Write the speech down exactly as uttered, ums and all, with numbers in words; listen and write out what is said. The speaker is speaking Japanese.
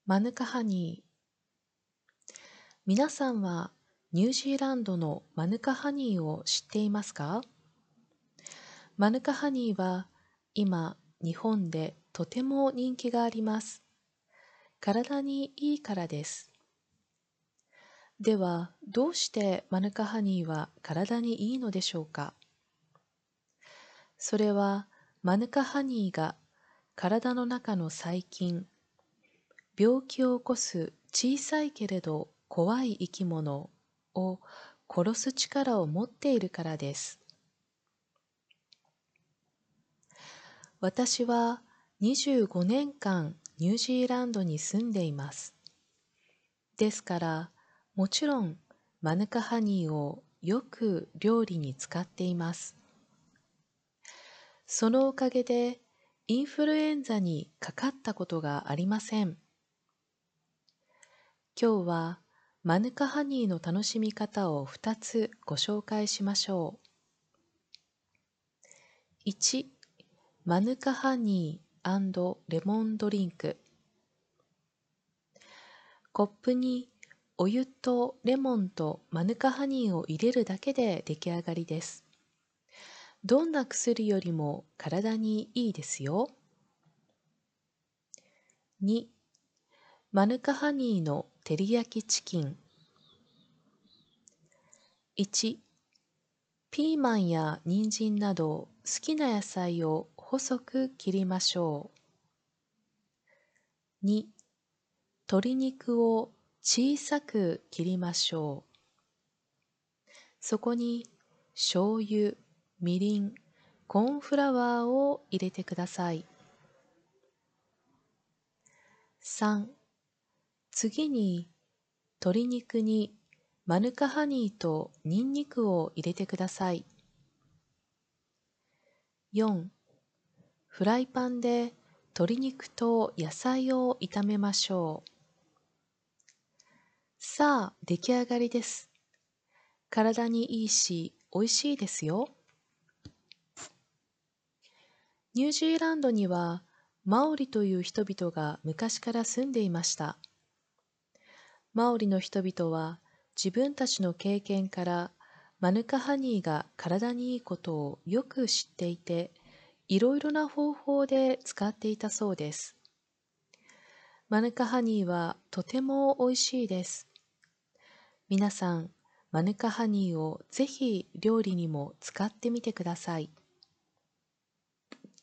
マヌカハニー。皆さんはニュージーランドのマヌカハニーを知っていますか？マヌカハニーは今日本でとても人気があります。体にいいからです。では、どうしてマヌカハニーは体にいいのでしょうか？それはマヌカハニーが体の中の細菌、病気を起こす小さいけれど怖い生き物を殺す力を持っているからです。私はにじゅうごねんかんニュージーランドに住んでいます。ですから、もちろんマヌカハニーをよく料理に使っています。そのおかげでインフルエンザにかかったことがありません。今日はマヌカハニーの楽しみ方をふたつご紹介しましょう。いち、マヌカハニー&レモンドリンク。コップにお湯とレモンとマヌカハニーを入れるだけで出来上がりです。どんな薬よりも体にいいですよ。に、マヌカハニーの照り焼きチキン。いち、ピーマンや人参など好きな野菜を細く切りましょう。に、鶏肉を小さく切りましょう。そこに醤油、みりん、コーンフラワーを入れてください。さん、次に鶏肉にマヌカハニーとニンニクを入れてください。よん、フライパンで鶏肉と野菜を炒めましょう。さあ、出来上がりです。体にいいし、美味しいですよ。ニュージーランドにはマオリという人々が昔から住んでいました。マオリの人々は自分たちの経験からマヌカハニーが体にいいことをよく知っていて、いろいろな方法で使っていたそうです。マヌカハニーはとても美味しいです。皆さん、マヌカハニーをぜひ料理にも使ってみてください。